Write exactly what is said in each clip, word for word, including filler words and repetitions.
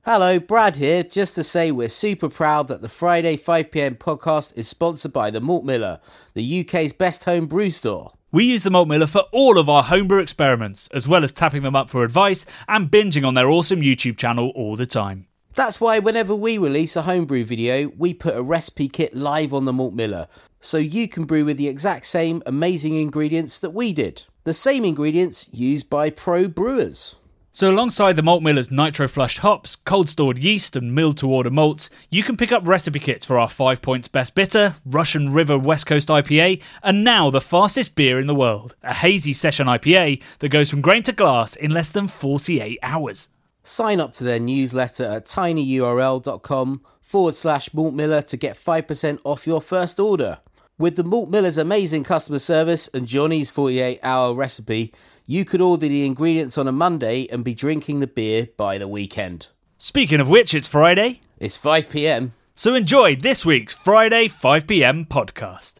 Hello, Brad here, just to say we're super proud that the Friday five p m podcast is sponsored by the Malt Miller, the U K's best home brew store. We use the Malt Miller for all of our homebrew experiments, as well as tapping them up for advice and binging on their awesome YouTube channel all the time. That's why whenever we release a homebrew video, we put a recipe kit live on the Malt Miller, so you can brew with the exact same amazing ingredients that we did. The same ingredients used by pro brewers. So alongside the Malt Miller's nitro-flushed hops, cold-stored yeast and milled-to-order malts, you can pick up recipe kits for our Five Points Best Bitter, Russian River West Coast I P A, and now the fastest beer in the world, a hazy session I P A that goes from grain to glass in less than forty-eight hours. Sign up to their newsletter at tinyurl.com forward slash Malt Miller to get five percent off your first order. With the Malt Miller's amazing customer service and Johnny's forty-eight hour recipe, you could order the ingredients on a Monday and be drinking the beer by the weekend. Speaking of which, it's Friday. It's five p m. So enjoy this week's Friday five p m podcast.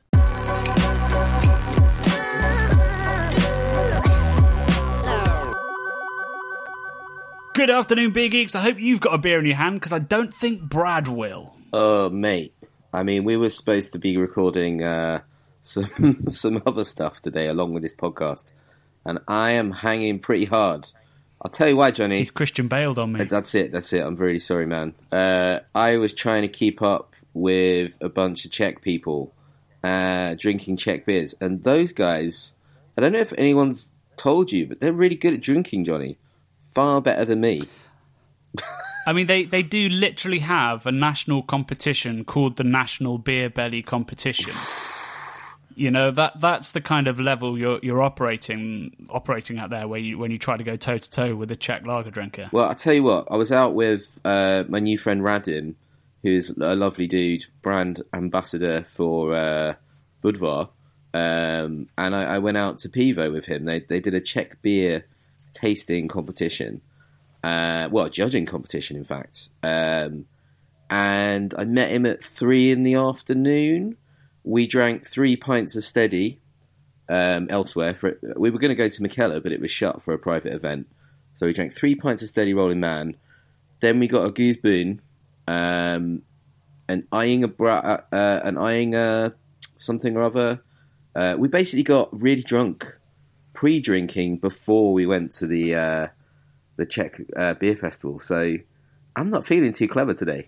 Good afternoon, beer geeks. I hope you've got a beer in your hand, because I don't think Brad will. Oh, mate. I mean, we were supposed to be recording uh, some some other stuff today along with this podcast, and I am hanging pretty hard. I'll tell you why, Johnny. He's Christian Baled on me. That's it, that's it. I'm really sorry, man. Uh, I was trying to keep up with a bunch of Czech people uh, drinking Czech beers, and those guys, I don't know if anyone's told you, but they're really good at drinking, Johnny. Far better than me. I mean, they, they do literally have a national competition called the National Beer Belly Competition. You know, that that's the kind of level you're you're operating operating at there, where you when you try to go toe to toe with a Czech lager drinker. Well, I tell you what, I was out with uh, my new friend Radim, who's a lovely dude, brand ambassador for uh, Budvar, um, and I, I went out to Pivo with him. They they did a Czech beer tasting competition. Uh, well, judging competition, in fact. Um, and I met him at three in the afternoon. We drank three pints of steady um, elsewhere. For, we were going to go to Mikella, but it was shut for a private event. So we drank three pints of steady Rolling Man. Then we got a Goose Boon, um, an eyeing a bra- uh, an eyeing a something or other. Uh, we basically got really drunk pre-drinking before we went to the uh, the Czech uh, beer festival. So I'm not feeling too clever today.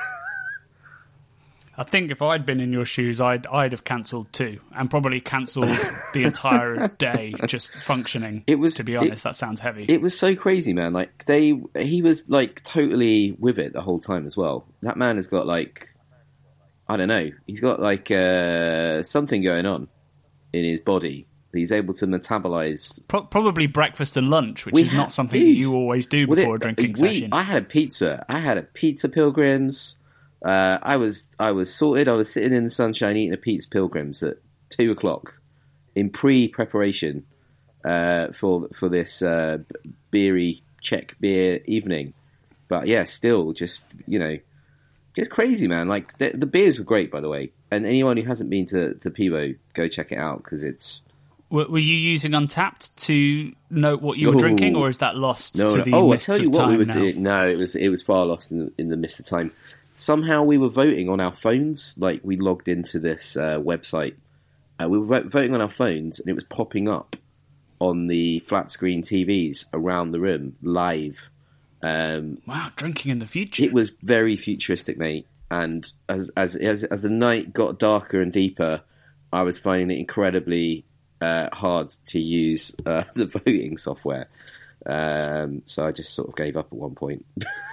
I think if I'd been in your shoes, I'd I'd have cancelled too, and probably cancelled the entire day just functioning. It was, to be honest, it, that sounds heavy. It was so crazy, man. Like they, he was like totally with it the whole time as well. That man has got like, I don't know, he's got like uh, something going on in his body. He's able to metabolize. Pro- probably breakfast and lunch, which we is had, not something dude, that you always do before it, a drinking we, session. I had a pizza. I had a pizza Pilgrims. Uh, I was I was sorted. I was sitting in the sunshine eating a pizza Pilgrims at two o'clock in pre-preparation uh, for for this uh, beery Czech beer evening. But yeah, still just you know, just crazy, man. Like the, the beers were great, by the way. And anyone who hasn't been to to Pivo, go check it out because it's. Were you using Untapped to note what you were Ooh. drinking, or is that lost no, to no. the oh, mist I tell you of what time we were now? doing. No, it was it was far lost in the, in the mist of time. Somehow we were voting on our phones. Like we logged into this uh, website. Uh, we were voting on our phones, and it was popping up on the flat screen T Vs around the room live. Um, wow, drinking in the future. It was very futuristic, mate. And as as as, as the night got darker and deeper, I was finding it incredibly Uh, hard to use uh, the voting software, um, so I just sort of gave up at one point.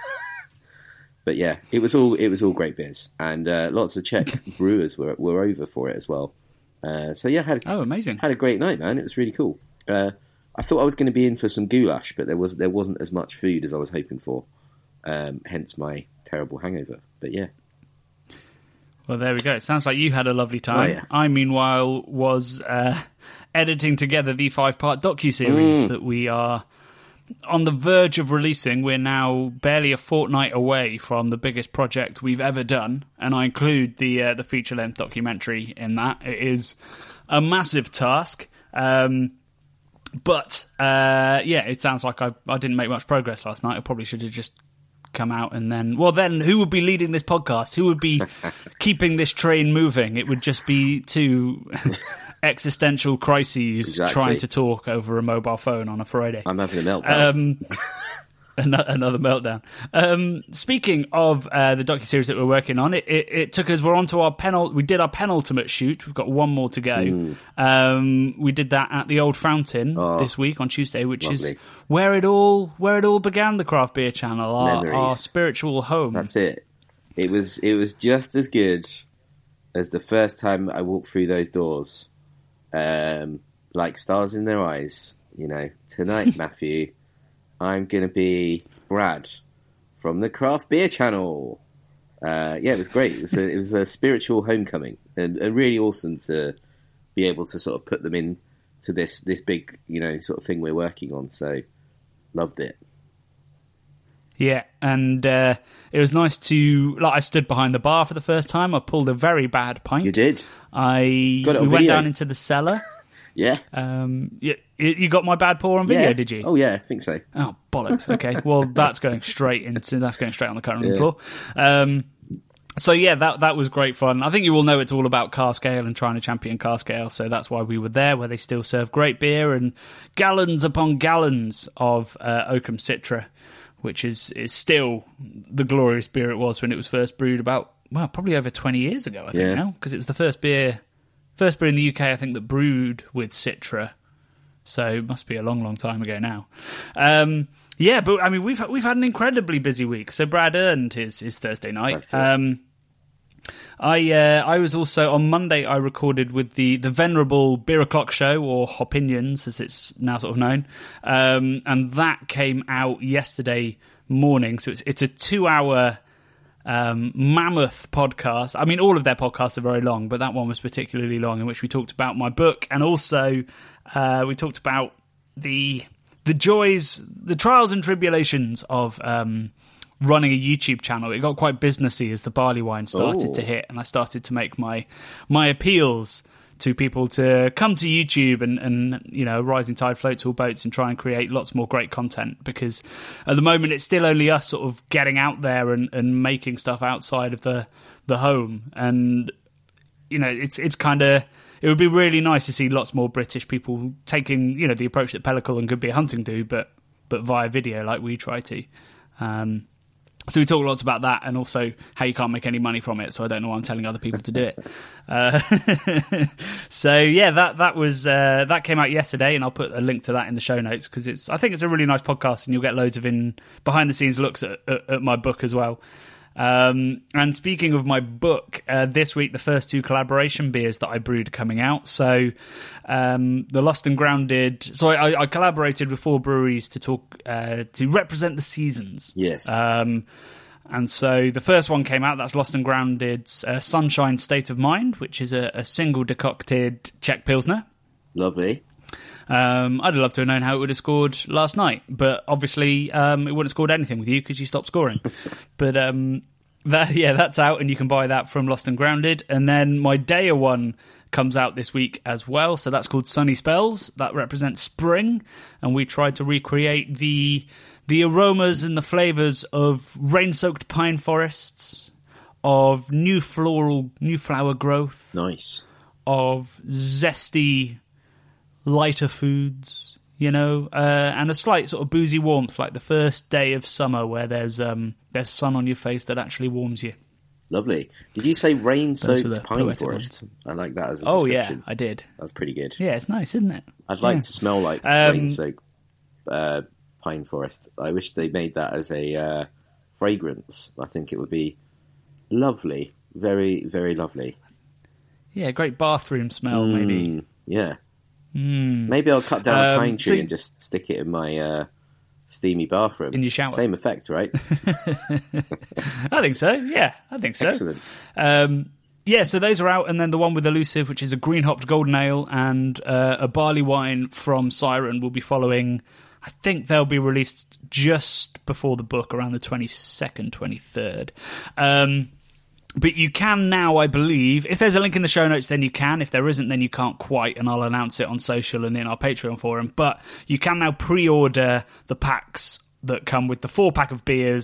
But yeah, it was all it was all great beers, and uh, lots of Czech brewers were were over for it as well. Uh, so yeah, had oh amazing, had a great night, man. It was really cool. Uh, I thought I was going to be in for some goulash, but there was there wasn't as much food as I was hoping for. Um, hence my terrible hangover. But yeah. Well, there we go. It sounds like you had a lovely time. Oh, yeah. I, meanwhile, was uh, editing together the five-part docuseries mm. that we are on the verge of releasing. We're now barely a fortnight away from the biggest project we've ever done, and I include the uh, the feature-length documentary in that. It is a massive task, um, but uh, yeah, it sounds like I, I didn't make much progress last night. I probably should have just come out, and then, well, then who would be leading this podcast? Who would be keeping this train moving? It would just be two existential crises exactly. trying to talk over a mobile phone on a Friday. I'm having a meltdown. Um, Another meltdown. Um, speaking of uh, the docuseries that we're working on, it, it, it took us, we're on to our penult, we did our penultimate shoot. We've got one more to go. Mm. Um, we did that at the Old Fountain oh, this week on Tuesday, which lovely. is where it all where it all began, the Craft Beer Channel, our, our spiritual home. That's it. It was, it was just as good as the first time I walked through those doors. Um, like stars in their eyes, you know. Tonight, Matthew, I'm going to be Brad from the Craft Beer Channel. Uh, yeah, it was great. It was a, it was a spiritual homecoming, and, and really awesome to be able to sort of put them in to this this big, you know, sort of thing we're working on. So, loved it. Yeah, and uh, it was nice to, like, I stood behind the bar for the first time. I pulled a very bad pint. You did? I got it on we went video. down into the cellar. Yeah. Um, you, you got my bad pour on video, yeah. did you? Oh yeah, I think so. Oh bollocks! Okay, well that's going straight into that's going straight on the cutting room yeah. floor. Um, so yeah, that that was great fun. I think you all know it's all about cask ale and trying to champion cask ale, so that's why we were there, where they still serve great beer and gallons upon gallons of uh, Oakham Citra, which is is still the glorious beer it was when it was first brewed about well probably over twenty years ago. I think yeah. now because it was the first beer. First beer in the U K, I think, that brewed with Citra, so it must be a long, long time ago now. Um, yeah, but I mean, we've we've had an incredibly busy week. So Brad earned his his Thursday night. Um, I uh, I was also on Monday. I recorded with the the venerable Beer O'Clock Show, or Hopinions as it's now sort of known, um, and that came out yesterday morning. So it's it's a two hour. Um, mammoth podcast. I mean, all of their podcasts are very long, but that one was particularly long, in which we talked about my book, and also uh, we talked about the the joys, the trials and tribulations of um, running a YouTube channel. It got quite businessy as the barley wine started Ooh. to hit, and I started to make my my appeals to people to come to YouTube and, and, you know, rising tide floats all boats and try and create lots more great content, because at the moment it's still only us sort of getting out there and, and making stuff outside of the, the home. And, you know, it's it's kind of, it would be really nice to see lots more British people taking, you know, the approach that Pellicle and Good Beer Hunting do, but, but via video like we try to. Um, So we talk lots about that, and also how you can't make any money from it. So I don't know why I'm telling other people to do it. Uh, so yeah, that that was uh, that came out yesterday, and I'll put a link to that in the show notes, because it's I think it's a really nice podcast, and you'll get loads of in behind the scenes looks at, at, at my book as well. Um, and speaking of my book, uh, this week the first two collaboration beers that I brewed are coming out. So um, the Lost and Grounded. So I, I collaborated with four breweries to talk uh, to represent the seasons. Yes. Um, and so the first one came out. That's Lost and Grounded's uh, Sunshine State of Mind, which is a, a single decocted Czech Pilsner. Lovely. Um, I'd love to have known how it would have scored last night, but obviously um, it wouldn't have scored anything with you because you stopped scoring. But um, that, yeah, that's out, and you can buy that from Lost and Grounded. And then my Daya one comes out this week as well, so that's called Sunny Spells. That represents spring, and we tried to recreate the the aromas and the flavours of rain-soaked pine forests, of new floral, new flower growth. Nice. Of zesty, lighter foods, you know, uh, and a slight sort of boozy warmth, like the first day of summer where there's um, there's sun on your face that actually warms you. Lovely. Did you say rain-soaked pine forest? Ones. I like that as a oh, description. Yeah, I did. That's pretty good. Yeah, it's nice, isn't it? I'd like yeah. to smell like um, rain-soaked uh, pine forest. I wish they made that as a uh, fragrance. I think it would be lovely. Very, very lovely. Yeah, great bathroom smell, mm, maybe. Yeah. Mm. Maybe I'll cut down um, a pine tree so and just stick it in my uh, steamy bathroom. In your shower. Same effect, right? I think so, yeah. I think so. Excellent. Um, yeah, so those are out, and then the one with Elusive, which is a green-hopped golden ale, and uh, a barley wine from Siren will be following. I think they'll be released just before the book, around the twenty-second, twenty-third. Um But you can now, I believe, if there's a link in the show notes, then you can. If there isn't, then you can't quite, and I'll announce it on social and in our Patreon forum. But you can now pre-order the packs that come with the four-pack of beers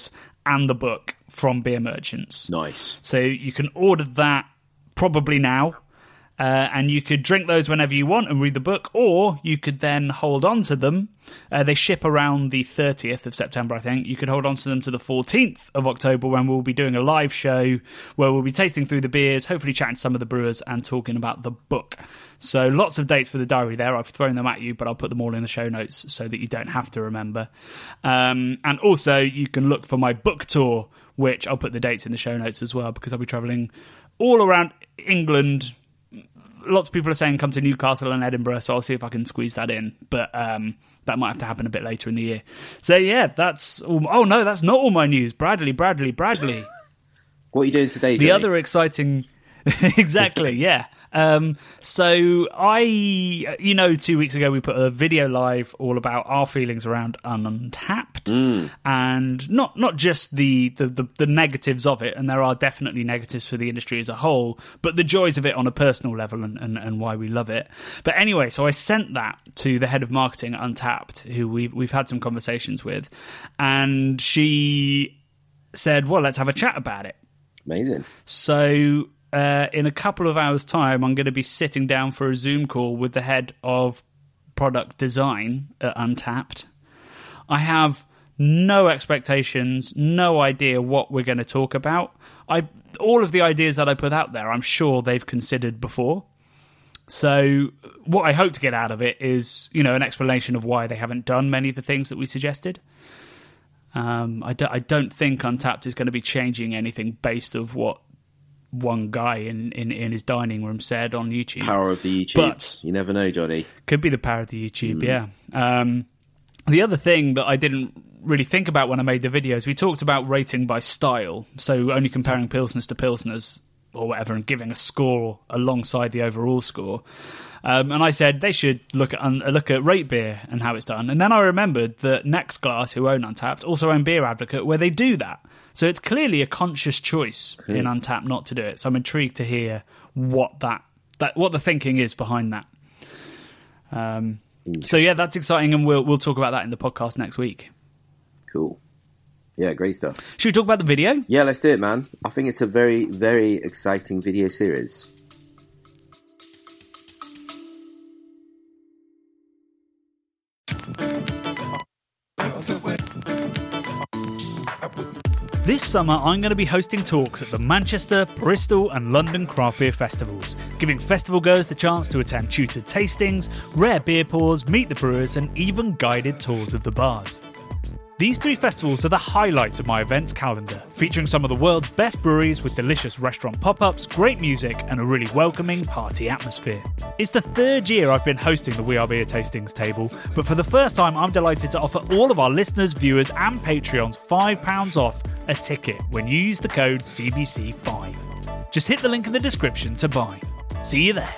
and the book from Beer Merchants. Nice. So you can order that probably now. Uh, and you could drink those whenever you want and read the book, or you could then hold on to them. Uh, they ship around the thirtieth of September, I think. You could hold on to them to the fourteenth of October, when we'll be doing a live show where we'll be tasting through the beers, hopefully chatting to some of the brewers and talking about the book. So lots of dates for the diary there. I've thrown them at you, but I'll put them all in the show notes so that you don't have to remember. Um, and also, you can look for my book tour, which I'll put the dates in the show notes as well, because I'll be travelling all around England. Lots of people are saying come to Newcastle and Edinburgh, so I'll see if I can squeeze that in. But um, that might have to happen a bit later in the year. So, yeah, that's... All, oh, no, that's not all my news. Bradley, Bradley, Bradley. What are you doing today, The Johnny? other exciting... exactly, yeah. Um, so I, you know, two weeks ago we put a video live all about our feelings around Untapped, mm. and not not just the, the, the, the negatives of it, and there are definitely negatives for the industry as a whole, but the joys of it on a personal level and, and, and why we love it. But anyway, so I sent that to the head of marketing at Untapped, who we've, we've had some conversations with, and she said, well, let's have a chat about it. Amazing. So... Uh, in a couple of hours' time, I'm going to be sitting down for a Zoom call with the head of product design at Untapped. I have no expectations, no idea what we're going to talk about. I all of the ideas that I put out there, I'm sure they've considered before. So what I hope to get out of it is, you know, an explanation of why they haven't done many of the things that we suggested. Um, I, do, I don't think Untapped is going to be changing anything based of what one guy in, in, in his dining room said on YouTube. Power of the YouTube. But you never know, Johnny. Could be the power of the YouTube, mm. yeah. Um, the other thing that I didn't really think about when I made the videos, we talked about rating by style, so only comparing Pilsners to Pilsners or whatever and giving a score alongside the overall score. Um, and I said they should look at un- look at Rate Beer and how it's done. And then I remembered that Next Glass, who own Untapped, also own Beer Advocate, where they do that. So it's clearly a conscious choice mm. in Untapped not to do it. So I'm intrigued to hear what that, that what the thinking is behind that. Um, so yeah, that's exciting, and we'll we'll talk about that in the podcast next week. Cool. Yeah, great stuff. Should we talk about the video? Yeah, let's do it, man. I think it's a very, very exciting video series. This summer, I'm going to be hosting talks at the Manchester, Bristol and London craft beer festivals, giving festival goers the chance to attend tutored tastings, rare beer pours, meet the brewers and even guided tours of the bars. These three festivals are the highlights of my events calendar, featuring some of the world's best breweries with delicious restaurant pop-ups, great music and a really welcoming party atmosphere. It's the third year I've been hosting the We Are Beer Tastings table, but for the first time I'm delighted to offer all of our listeners, viewers and Patreons five pounds off a ticket when you use the code C B C five. Just hit the link in the description to buy. See you there.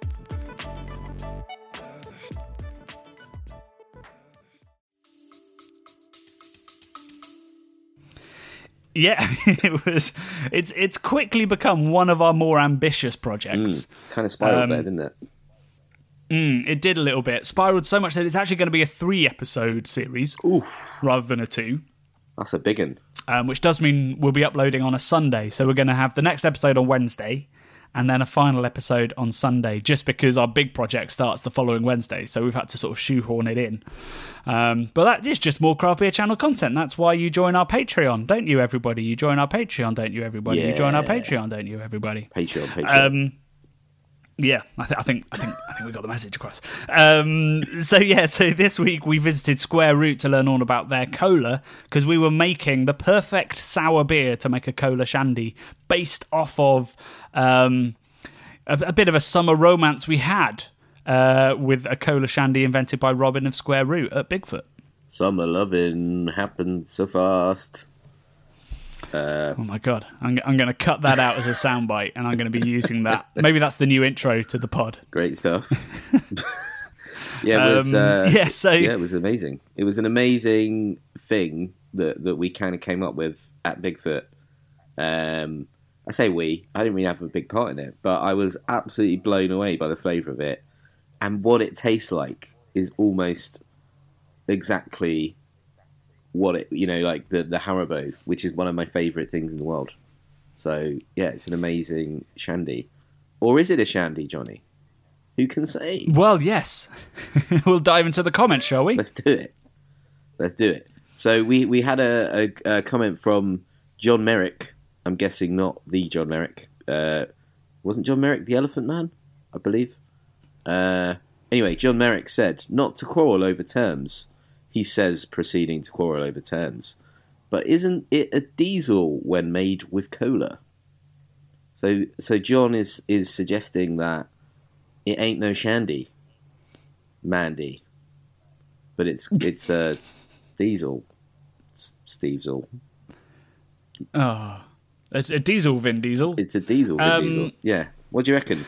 Yeah, it was. It's it's quickly become one of our more ambitious projects. Mm, kind of spiraled um, there, didn't it? Mm, it did a little bit. Spiraled so much that it's actually going to be a three-episode series Oof. rather than a two. That's a big one. Um, which does mean we'll be uploading on a Sunday. So we're going to have the next episode on Wednesday and then a final episode on Sunday, just because our big project starts the following Wednesday. So we've had to sort of shoehorn it in. Um, but that is just more Craft Beer Channel content. That's why you join our Patreon, don't you, everybody? You join our Patreon, don't you, everybody? Yeah. You join our Patreon, don't you, everybody? Patreon, Patreon. Um, yeah, I, th- I think I think I think we got the message across. Um, so yeah, so this week we visited Square Root to learn all about their cola, because we were making the perfect sour beer to make a cola shandy based off of um, a, a bit of a summer romance we had uh, with a cola shandy invented by Robin of Square Root at Bigfoot. Summer loving happened so fast. Uh, oh my god, I'm, I'm going to cut that out as a soundbite, and I'm going to be using that. Maybe that's the new intro to the pod. Great stuff. yeah, it was. Um, Uh, yeah, so yeah, it was amazing. It was an amazing thing that that we kind of came up with at Bigfoot. Um, I say we. I didn't really have a big part in it, but I was absolutely blown away by the flavour of it, and what it tastes like is almost exactly what it, you know, like the the Haribo, which is one of my favourite things in the world. So yeah, it's an amazing shandy, or is it a shandy, Johnny? Who can say? Well, yes. We'll dive into the comments, shall we? Let's do it. Let's do it. So we we had a, a, a comment from John Merrick. I'm guessing not the John Merrick. Uh, wasn't John Merrick the Elephant Man? I believe. Uh, anyway, John Merrick said, not to quarrel over terms. He says, proceeding to quarrel over terms. But isn't it a diesel when made with cola? So so John is, is suggesting that it ain't no shandy, Mandy. But it's it's a diesel, Stevesel. Oh, a, a diesel Vin Diesel. It's a diesel Vin Um, Diesel. Yeah. What do you reckon?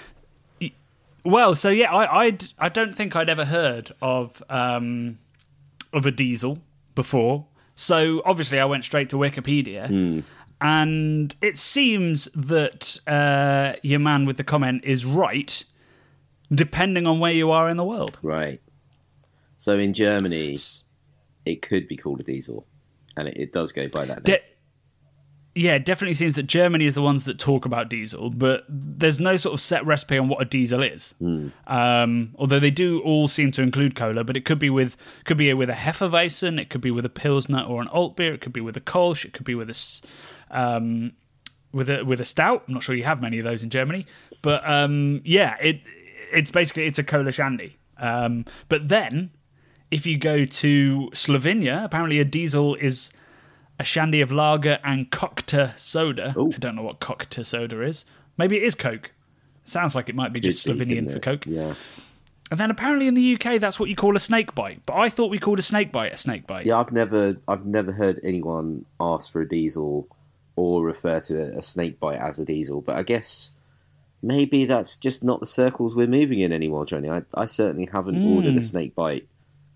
Well, so yeah, I I'd, I don't think I'd ever heard of um, of a diesel before. So obviously, I went straight to Wikipedia, Mm. and it seems that uh, your man with the comment is right, depending on where you are in the world. Right. So in Germany, it could be called a diesel, and it, it does go by that name. De- yeah, it definitely seems that Germany is the ones that talk about diesel, but there's no sort of set recipe on what a diesel is. Mm. Um, although they do all seem to include cola, but it could be with could be with a Hefeweizen, it could be with a Pilsner or an alt beer, it could be with a Kolsch, it could be with a s- um, with a with a stout. I'm not sure you have many of those in Germany, but um, yeah, it it's basically it's a cola shandy. Um, but then, if you go to Slovenia, apparently a diesel is a shandy of lager and cocktail soda. Ooh. I don't know what cocktail soda is. Maybe it is Coke. Sounds like it might be just Could be, Slovenian couldn't for it? Coke. Yeah. And then apparently in the U K, that's what you call a snake bite. But I thought we called a snake bite a snake bite. Yeah, I've never, I've never heard anyone ask for a diesel or refer to a, a snake bite as a diesel. But I guess maybe that's just not the circles we're moving in anymore, Johnny. I, I certainly haven't Mm. ordered a snake bite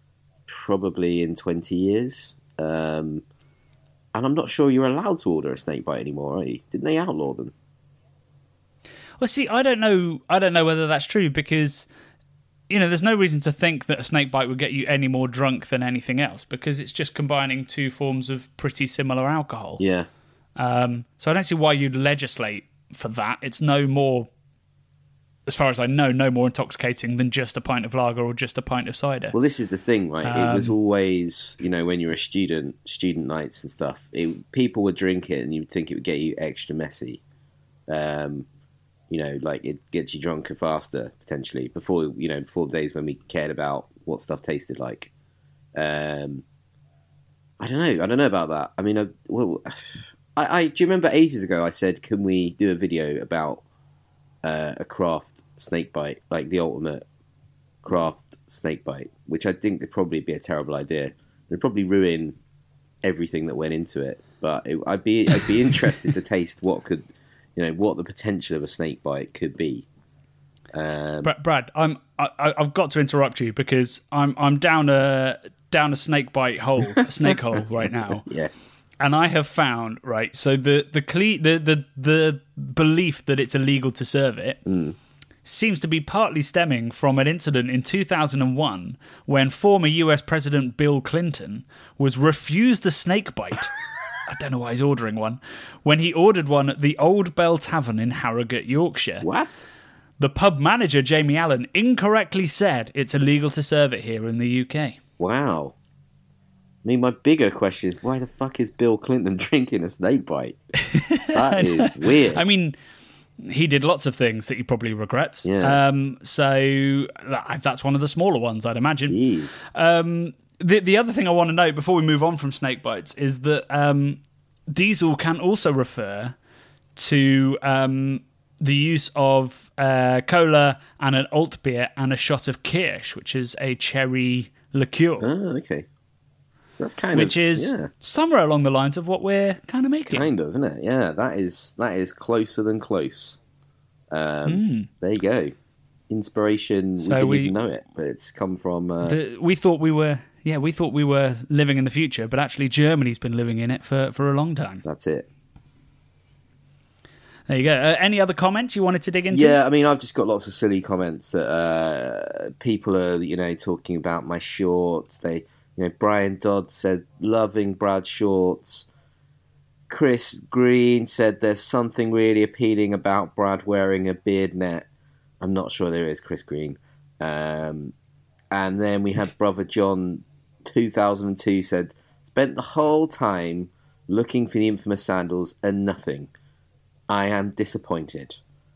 probably in twenty years. Um, and I'm not sure you're allowed to order a snake bite anymore, are you? Didn't they outlaw them? Well, see, I don't know. I don't know whether that's true because, you know, there's no reason to think that a snake bite would get you any more drunk than anything else because it's just combining two forms of pretty similar alcohol. Yeah. Um, so I don't see why you'd legislate for that. It's no more, as far as I know, no more intoxicating than just a pint of lager or just a pint of cider. Well, this is the thing, right? it was Um, always, you know, when you're a student, student nights and stuff, it, people would drink it and you'd think it would get you extra messy. Um, you know, like it gets you drunker faster, potentially, before, you know, before the days when we cared about what stuff tasted like. Um, I don't know. I don't know about that. I mean, I, well, I, I do you remember ages ago I said, can we do a video about uh, a craft snake bite, like the ultimate craft snake bite, which I think would probably be a terrible idea. It'd probably ruin everything that went into it. But it, I'd be I'd be interested to taste what could, you know, what the potential of a snake bite could be. Um, Brad, Brad, I'm I, I've got to interrupt you because I'm I'm down a down a snake bite hole, a snake hole right now. yeah, And I have found, right, so the the cle- the, the the belief that it's illegal to serve it Mm. seems to be partly stemming from an incident in two thousand one when former U S President Bill Clinton was refused a snake bite. I don't know why he's ordering one. When he ordered one at the Old Bell Tavern in Harrogate, Yorkshire. what? The pub manager, Jamie Allen, incorrectly said it's illegal to serve it here in the U K. Wow. I mean, my bigger question is, why the fuck is Bill Clinton drinking a snake bite? That is weird. I mean, he did lots of things that he probably regrets. Yeah. Um, so that, that's one of the smaller ones, I'd imagine. Jeez. Um, the the other thing I want to note before we move on from snake bites is that um, diesel can also refer to um, the use of uh, cola and an alt beer and a shot of kirsch, which is a cherry liqueur, Oh, okay. So that's kind which of is yeah, somewhere along the lines of what we're kind of making. kind of, isn't it? Yeah, that is that is closer than close. Um, Mm. There you go. Inspiration. So we didn't we- even know it, but it's come from. Uh, The, we thought we were, yeah, we thought we were living in the future, but actually Germany's been living in it for, for a long time. that's it. There you go. Uh, any other comments you wanted to dig into? Yeah, I mean, I've just got lots of silly comments that uh, people are, you know, talking about my shorts. They, you You know, Brian Dodd said, loving Brad shorts. Chris Green said, there's something really appealing about Brad wearing a beard net. I'm not sure there is, Chris Green. Um, and then we had Brother John, two thousand two, said, spent the whole time looking for the infamous sandals and nothing. I am disappointed.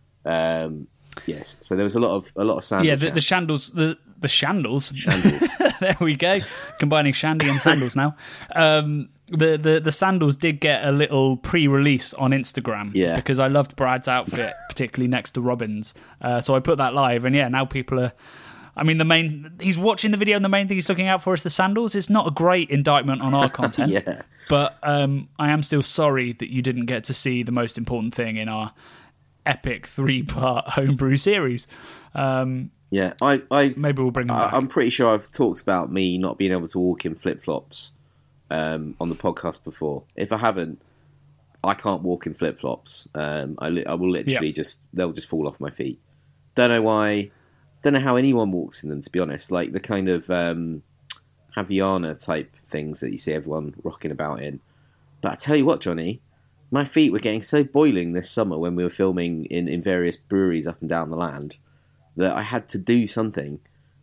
Um, yes, so there was a lot of a lot of sandals. Yeah, the, the shandals, the the shandals. Shandals. There we go, combining shandy and sandals now. Um, the, the the sandals did get a little pre-release on Instagram. Yeah, because I loved Brad's outfit, particularly next to Robin's. Uh, so I put that live, and yeah, now people are. I mean, the main he's watching the video, and the main thing he's looking out for is the sandals. It's not a great indictment on our content. Yeah. But um, I am still sorry that you didn't get to see the most important thing in our epic three-part homebrew series. Um, yeah, I, I maybe we'll bring them back. I'm pretty sure I've talked about me not being able to walk in flip-flops um, on the podcast before. If I haven't, I can't walk in flip-flops. Um, I, li- I will literally yep. just they'll just fall off my feet. Don't know why. Don't know how anyone walks in them, to be honest. Like the kind of um, Havaiana type things that you see everyone rocking about in. But I tell you what, Johnny, my feet were getting so boiling this summer when we were filming in, in various breweries up and down the land that I had to do something.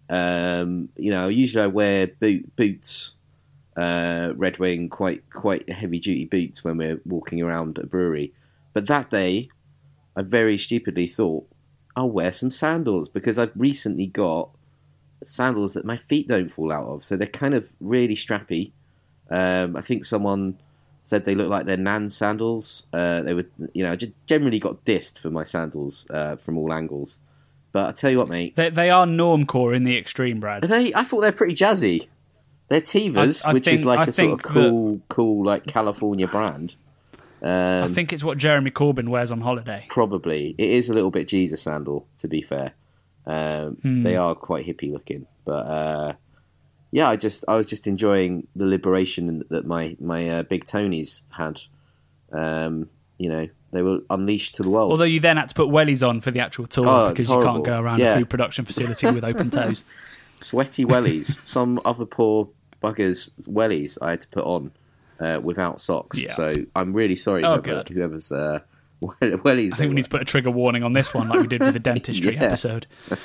Um, you know, usually I wear boot, boots, uh, Red Wing, quite quite heavy duty boots when we're walking around a brewery. But that day, I very stupidly thought, I'll wear some sandals because I've recently got sandals that my feet don't fall out of. So they're kind of really strappy. Um, I think someone said they look like they're Nan sandals. Uh, they were, you know, I just generally got dissed for my sandals uh, from all angles. But I tell you what, mate, they, they are normcore in the extreme, Brad. Are they? I thought they're pretty jazzy. They're Tevas, I, I which think, is like I a sort of cool, that, cool like California brand. Um, I think it's what Jeremy Corbyn wears on holiday. Probably. It is a little bit Jesus sandal, to be fair. Um, hmm. They are quite hippie looking. But uh, yeah, I just I was just enjoying the liberation that my, my uh, big Tonys had. Um, you know, they were unleashed to the world. Although you then had to put wellies on for the actual tour oh, because you can't go around yeah. a food production facility with open toes. Sweaty wellies. Some other poor buggers' wellies I had to put on. Uh, without socks, yeah. So I'm really sorry, oh, whoever, whoever's uh, wellies. I think we need to put a trigger warning on this one, like we did with the dentistry yeah. episode.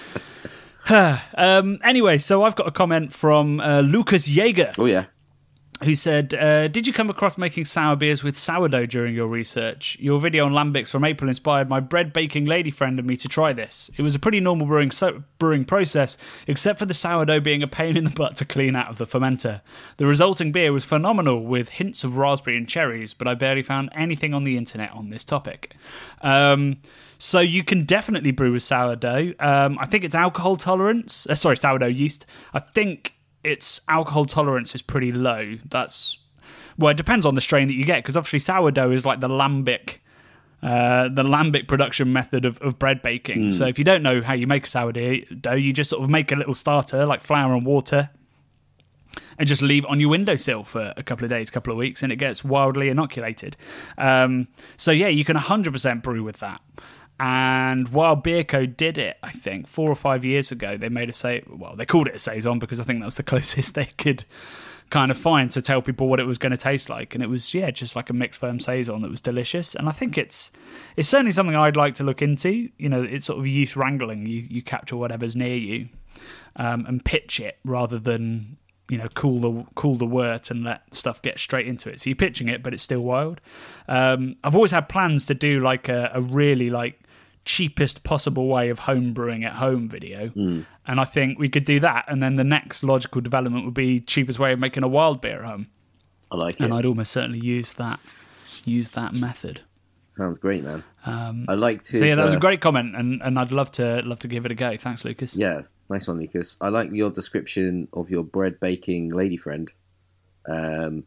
um, anyway, so I've got a comment from uh, Lucas Jaeger. Oh yeah. Who said, uh, did you come across making sour beers with sourdough during your research? Your video on lambics from April inspired my bread baking lady friend and me to try this. It was a pretty normal brewing so- brewing process, except for the sourdough being a pain in the butt to clean out of the fermenter. The resulting beer was phenomenal with hints of raspberry and cherries, but I barely found anything on the internet on this topic. Um, so you can definitely brew with sourdough. Um, I think it's alcohol tolerance. Uh, sorry, sourdough yeast. I think its alcohol tolerance is pretty low. That's well, it depends on the strain that you get, because obviously sourdough is like the lambic, uh, the lambic production method of, of bread baking. Mm. So if you don't know how you make a sourdough, you just sort of make a little starter like flour and water, and just leave it on your windowsill for a couple of days, couple of weeks, and it gets wildly inoculated. Um, so yeah, you can one hundred percent brew with that. And while Beerco did it, I think, four or five years ago, they made a say. Well, they called it a saison because I think that was the closest they could kind of find to tell people what it was going to taste like. And it was, yeah, just like a mixed firm saison that was delicious. And I think it's it's certainly something I'd like to look into. You know, it's sort of yeast wrangling. You you capture whatever's near you um, and pitch it rather than, you know, cool the cool the wort and let stuff get straight into it. So you're pitching it, but it's still wild. Um, I've always had plans to do like a, a really like cheapest possible way of home brewing at home video, mm. and I think we could do that. And then the next logical development would be cheapest way of making a wild beer at home. I like and it, and I'd almost certainly use that use that method. Sounds great, man. Um, I like to. So yeah, that was uh, a great comment, and, and I'd love to love to give it a go. Thanks, Lucas. Yeah. Nice one, Lucas. I like your description of your bread baking lady friend. Um,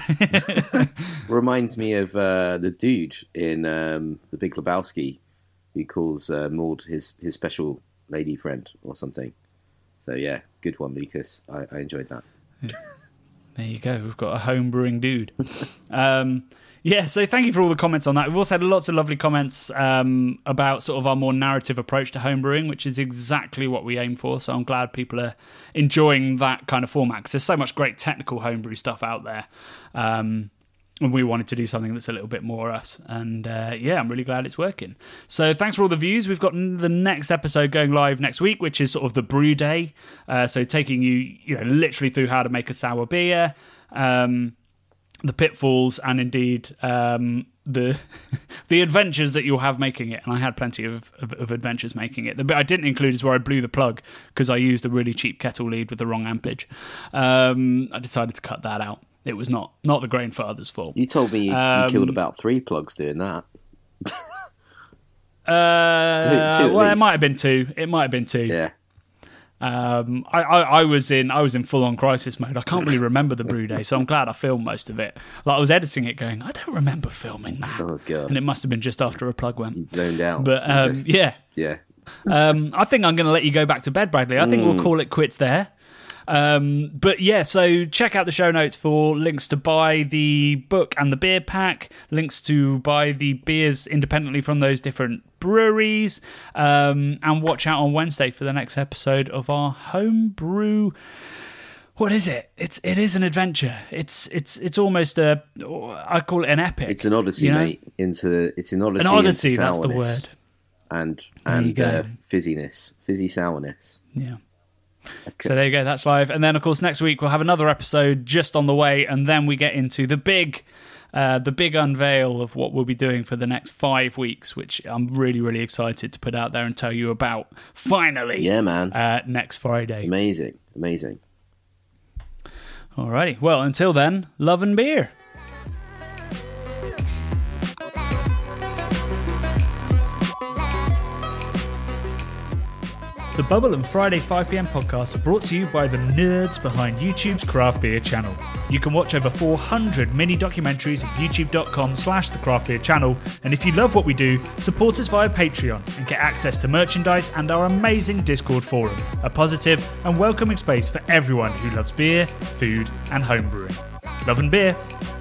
reminds me of uh, the dude in um, The Big Lebowski who calls uh, Maud his, his special lady friend or something. So yeah, good one, Lucas. I, I enjoyed that. Yeah. There you go. We've got a home brewing dude. um, Yeah, so thank you for all the comments on that. We've also had lots of lovely comments um, about sort of our more narrative approach to homebrewing, which is exactly what we aim for. So I'm glad people are enjoying that kind of format, because there's so much great technical homebrew stuff out there. Um, and we wanted to do something that's a little bit more us. And uh, yeah, I'm really glad it's working. So thanks for all the views. We've got the next episode going live next week, which is sort of the brew day. Uh, so taking you, you know, literally through how to make a sour beer, um, the pitfalls, and indeed um, the the adventures that you'll have making it. And I had plenty of, of, of adventures making it. The bit I didn't include is where I blew the plug because I used a really cheap kettle lead with the wrong ampage. Um, I decided to cut that out. It was not not the Grainfather's fault. You told me you, um, you killed about three plugs doing that. uh, two, two well, least. it might have been two. It might have been two. Yeah. Um, I, I, I was in I was in full on crisis mode. I can't really remember the brew day, so I'm glad I filmed most of it. Like I was editing it, going, I don't remember filming that. Oh god! And it must have been just after a plug went. You zoned out. But um, just, yeah, yeah. um, I think I'm going to let you go back to bed, Bradley. I think Mm. we'll call it quits there. Um, but yeah, so check out the show notes for links to buy the book and the beer pack, links to buy the beers independently from those different breweries, um, and watch out on Wednesday for the next episode of our homebrew. What is it? It's it is an adventure. It's it's it's almost a I call it an epic. It's an odyssey, you know? mate. Into it's an odyssey. An odyssey. Into That's the sourness word. And There you and go. uh, fizziness, fizzy sourness. Yeah. Okay. So there you go, that's live. And then, of course, next week we'll have another episode just on the way, and then we get into the big uh, the big unveil of what we'll be doing for the next five weeks, which I'm really, really excited to put out there and tell you about, finally, Yeah, man. uh, next Friday. Amazing, amazing. Alrighty, well, until then, love and beer. The Bubble and Friday five p.m. podcasts are brought to you by the nerds behind YouTube's Craft Beer channel. You can watch over four hundred mini documentaries at youtube.com slash the Craft Beer channel. And if you love what we do, support us via Patreon and get access to merchandise and our amazing Discord forum, a positive and welcoming space for everyone who loves beer, food, and homebrewing. Love and beer.